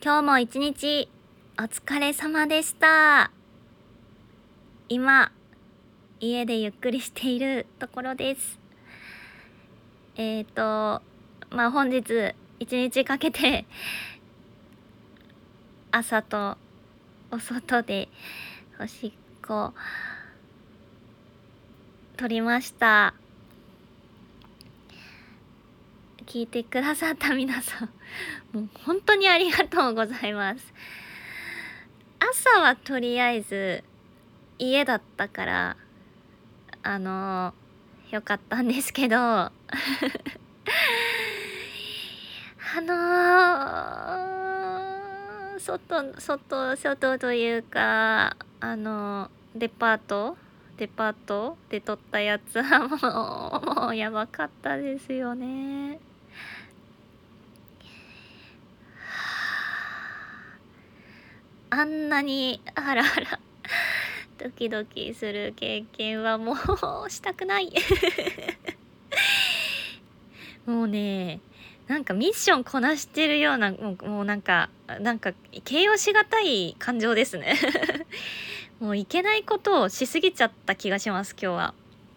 今日も一日お疲れ様でした。今家でゆっくりしているところです。本日一日かけて朝とお外でおしっこ取りました。聞いてくださった皆さん、もう本当にありがとうございます。朝はとりあえず家だったからよかったんですけど外というかデパートで撮ったやつはもうやばかったですよね。あんなにハラハラドキドキする経験はもうしたくないもうね、なんかミッションこなしてるような、もうなんか形容しがたい感情ですねもういけないことをしすぎちゃった気がします、今日は。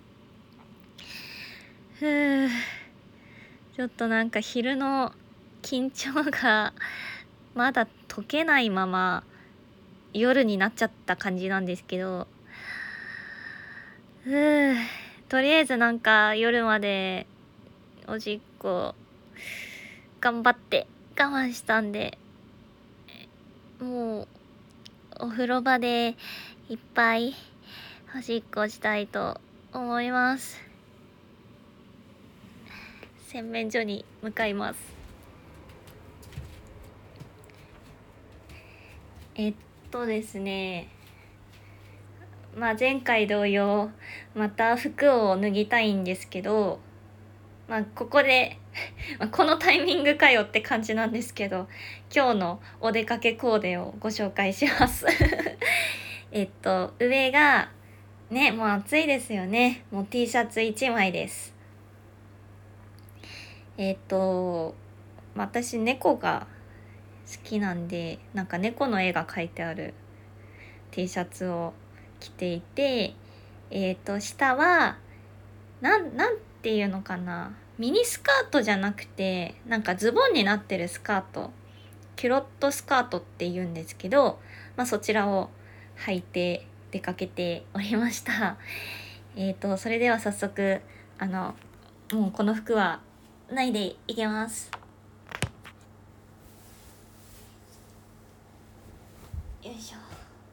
ちょっとなんか昼の緊張がまだ解けないまま夜になっちゃった感じなんですけど、とりあえずなんか夜までおしっこ頑張って我慢したんで、もうお風呂場でいっぱいおしっこしたいと思います。洗面所に向かいます。ですね、前回同様また服を脱ぎたいんですけど、ここでこのタイミングかよって感じなんですけど、今日のお出かけコーデをご紹介します上がね、もう暑いですよね。もう T シャツ1枚です。私猫が好きなんで、なんか猫の絵が描いてある T シャツを着ていて、下はなんていうのかな、ミニスカートじゃなくてなんかズボンになってるスカート、キュロットスカートって言うんですけど、そちらを履いて出かけておりましたそれでは早速もうこの服は脱いでいけます。よいしょ。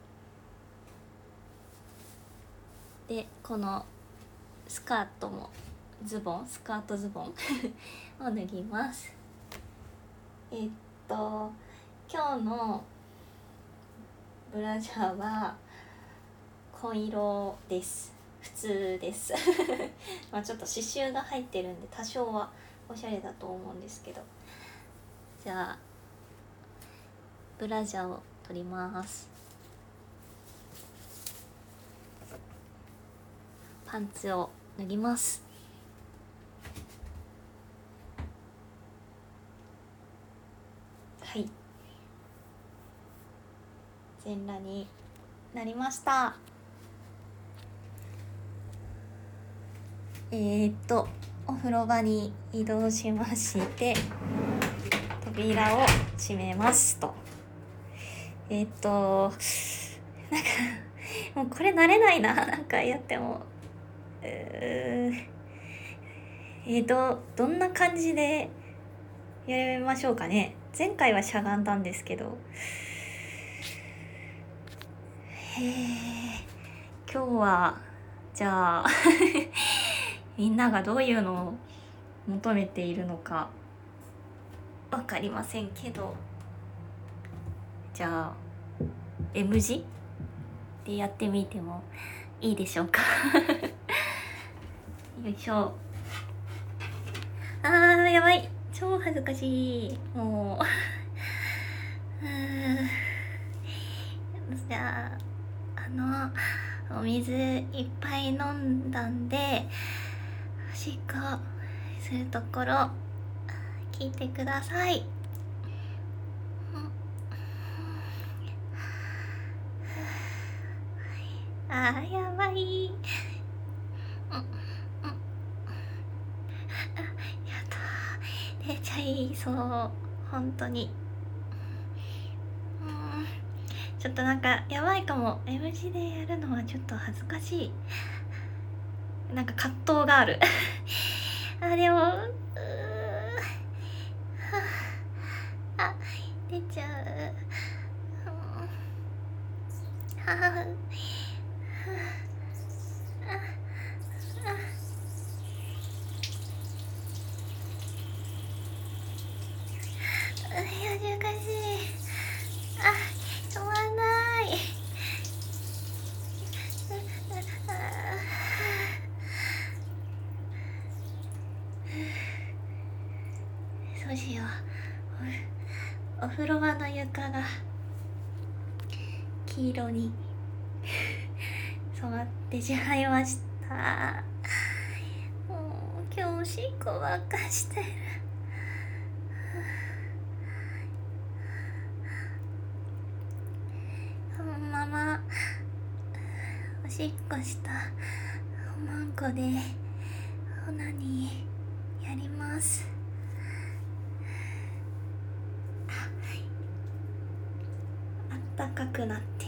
でこのスカートズボンを脱ぎます。今日のブラジャーは紺色です。普通ですちょっと刺繍が入ってるんで多少はおしゃれだと思うんですけど、じゃあブラジャーを取ります。パンツを脱ぎます。はい、全裸になりました。お風呂場に移動しまして、扉を閉めますと。なんかもうこれ慣れないな、なんかやっても。どんな感じでやりましょうかね。前回はしゃがんだんですけど、今日はじゃあみんながどういうのを求めているのか分かりませんけど、じゃあ M 字でやってみてもいいでしょうかよいしょ。やばい、超恥ずかしい、もうじゃあお水いっぱい飲んだんでおしっこするところ聞いてください。 やばい。うんうん、あ、やだ、出ちゃいそう、本当に。ちょっとなんかやばいかも。 M 字でやるのはちょっと恥ずかしい。なんか葛藤があるあ、でもあ、出ちゃう。はあ、いや、恥ずかしい。あ、止まんない。そうしよう。お風呂場の床が黄色に染まってしまいました。もう今日おしっこばっかしてる。このままおしっこしたおまんこでオナニーやります。あったかくなってる。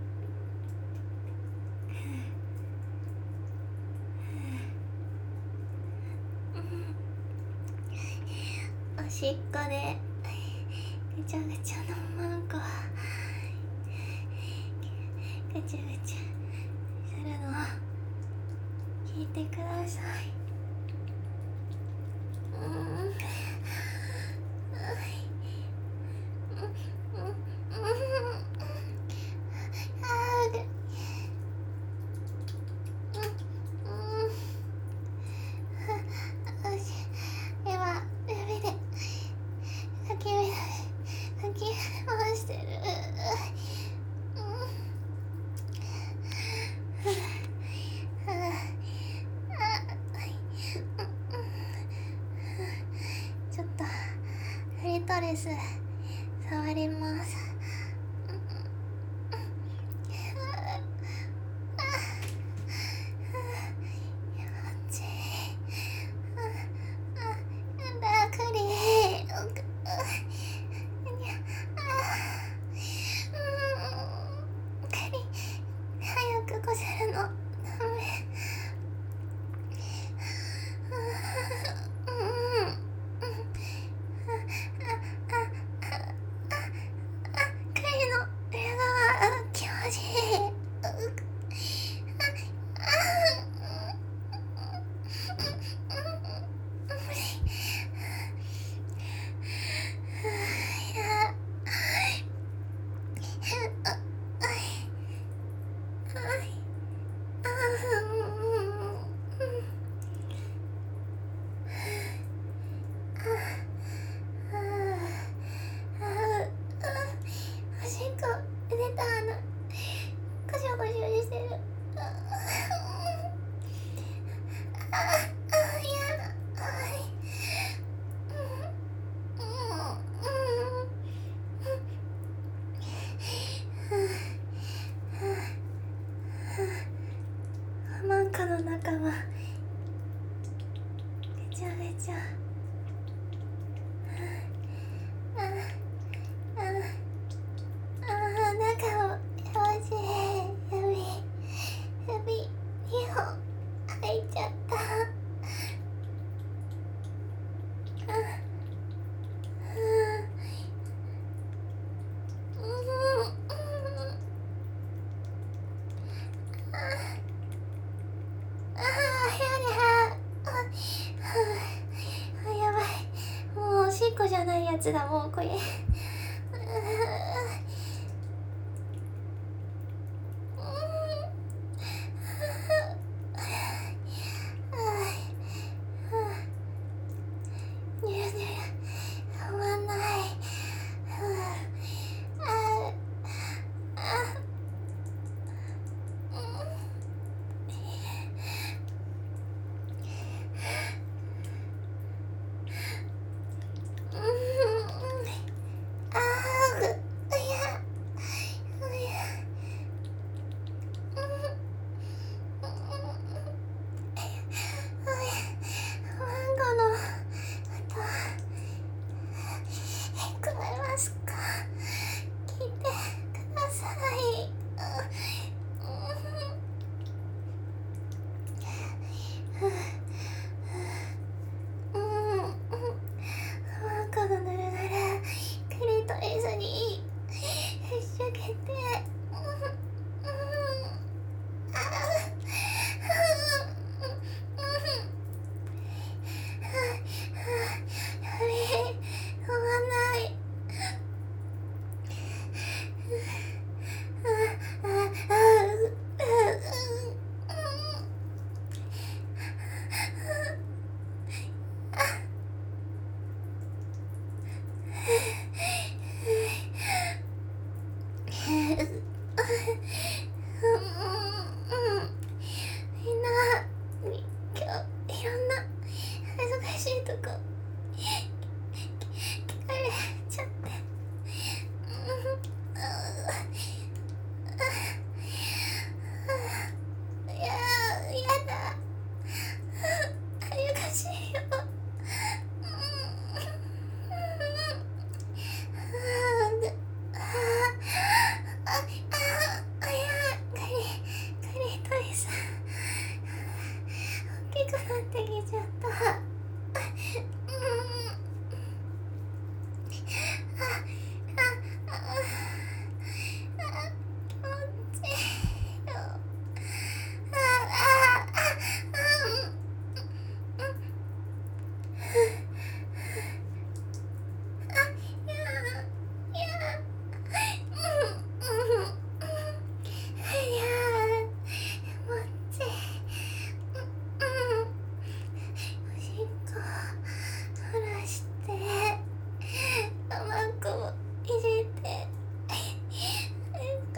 おしっこでぐちゃぐちゃのおまんこぐちゃぐちゃするの聞いてください。今指でかき回してる。ちょっとクリトリス触ります。早くこせるのダメ。クリの裏側気持ちいい。おしっこ出た。ゴショゴショしてる。やだ。なんかの中はぐちゃぐちゃ。中を気持ちいい。指2本開いちゃった。やばい。もうおしっこじゃないやつだ、もうこれ。止まんない。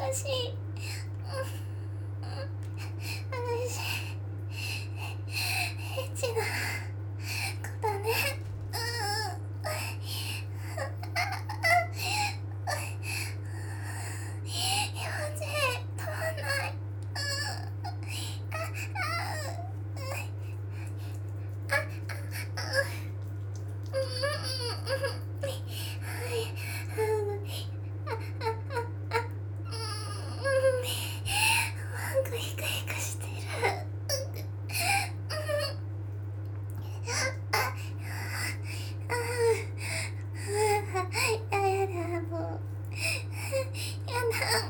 しい。私エッチな子だね。気持ちいい、止まんない。ヒクヒクしてる。やだ、もうやだ。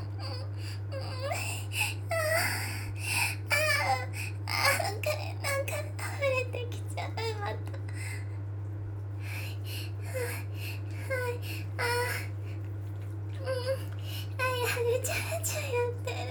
なんか溢れてきちゃう、また。ぐちゃぐちゃやってる。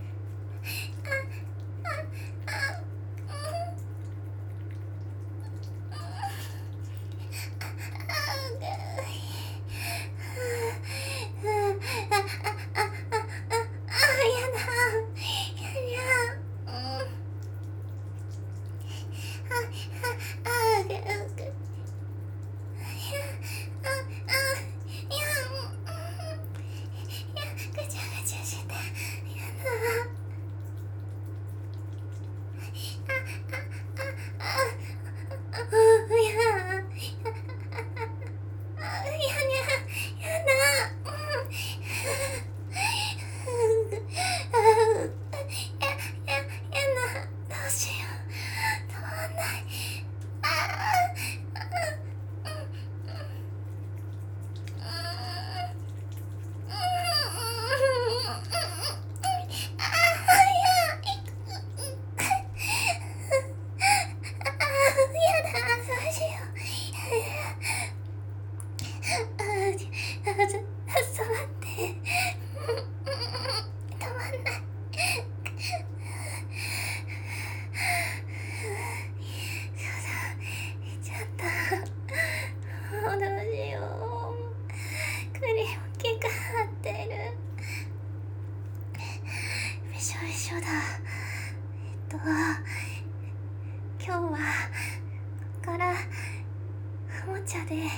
今日はここからおもちゃで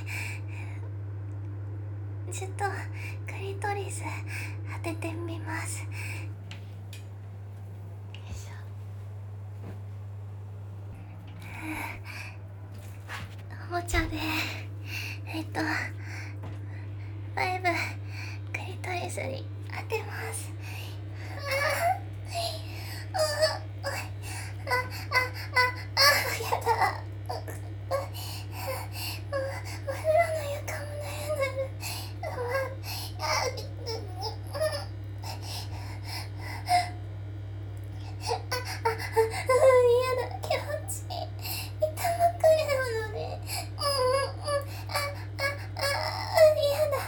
ちょっとクリトリス当ててみます。おもちゃでバイブクリトリスに当てます。やだ。お風呂の床もぬるぬる。やだ、気持ちいい。痛まくれなので。やだ。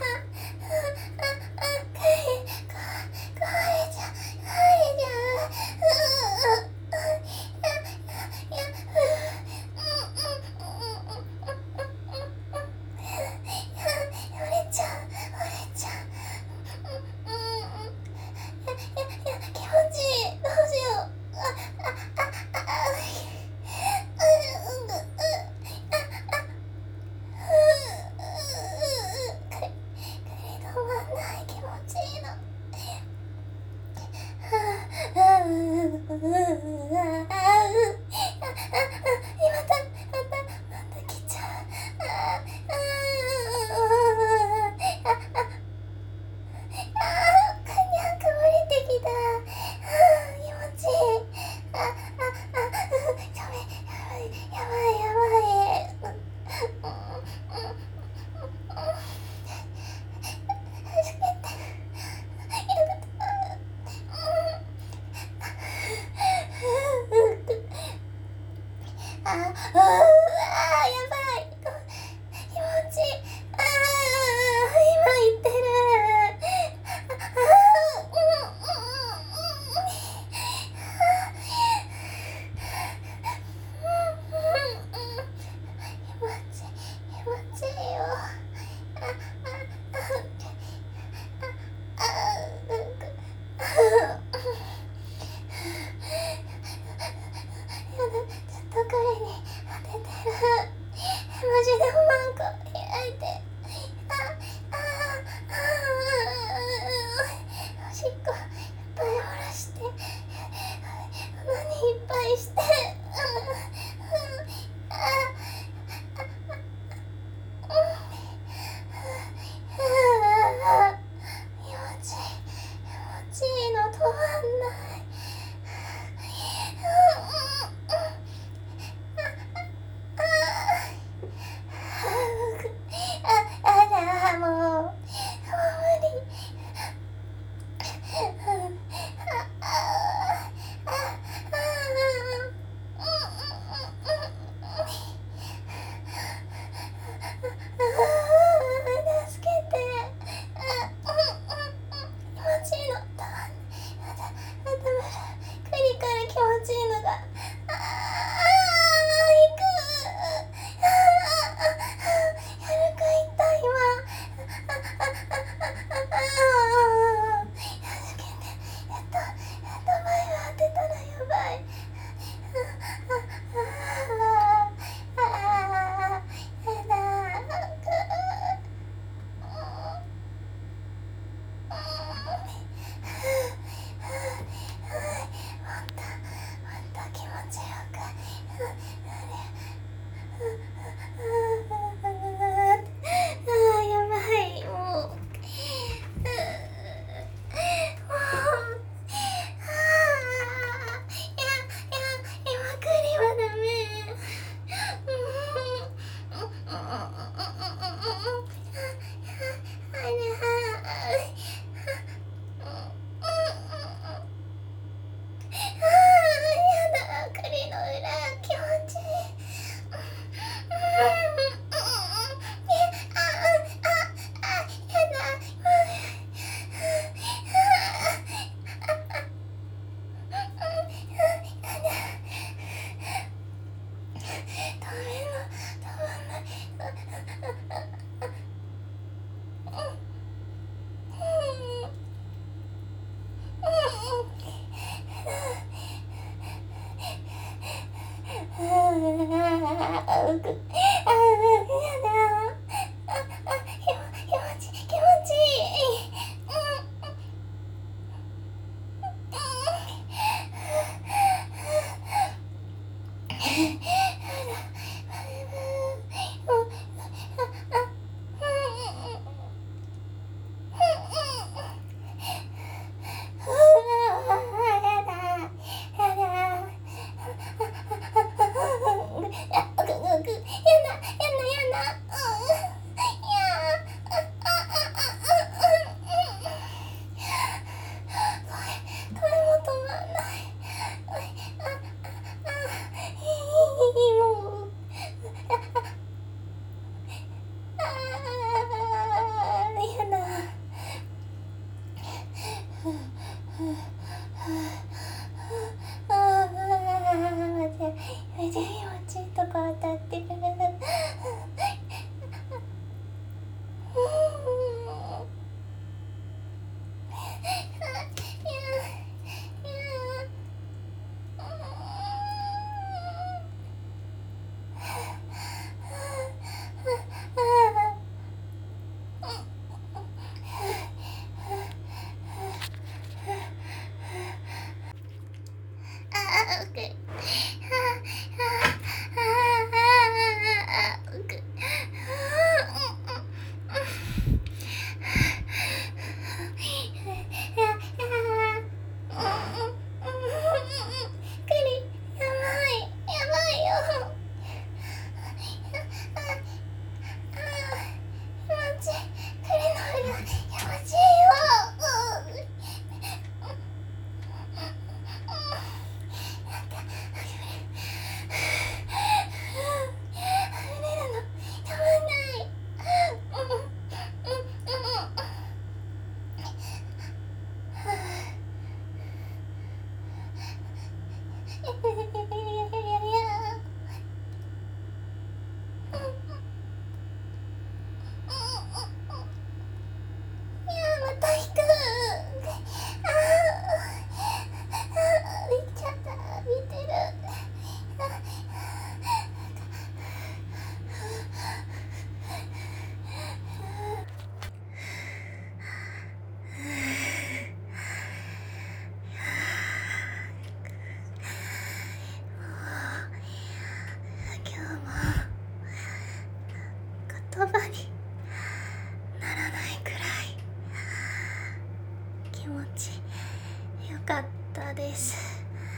気持ちよかったです。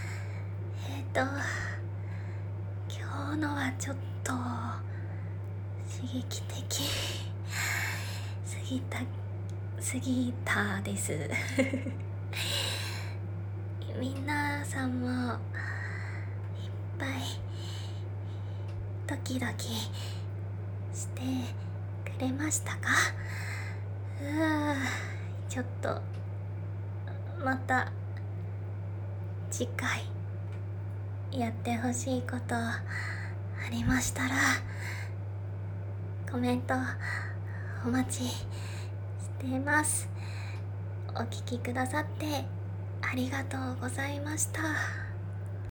今日のはちょっと刺激的すぎたです皆さんもいっぱいドキドキしてくれましたか？ちょっとまた次回やってほしいことありましたらコメントお待ちしています。お聞きくださってありがとうございました。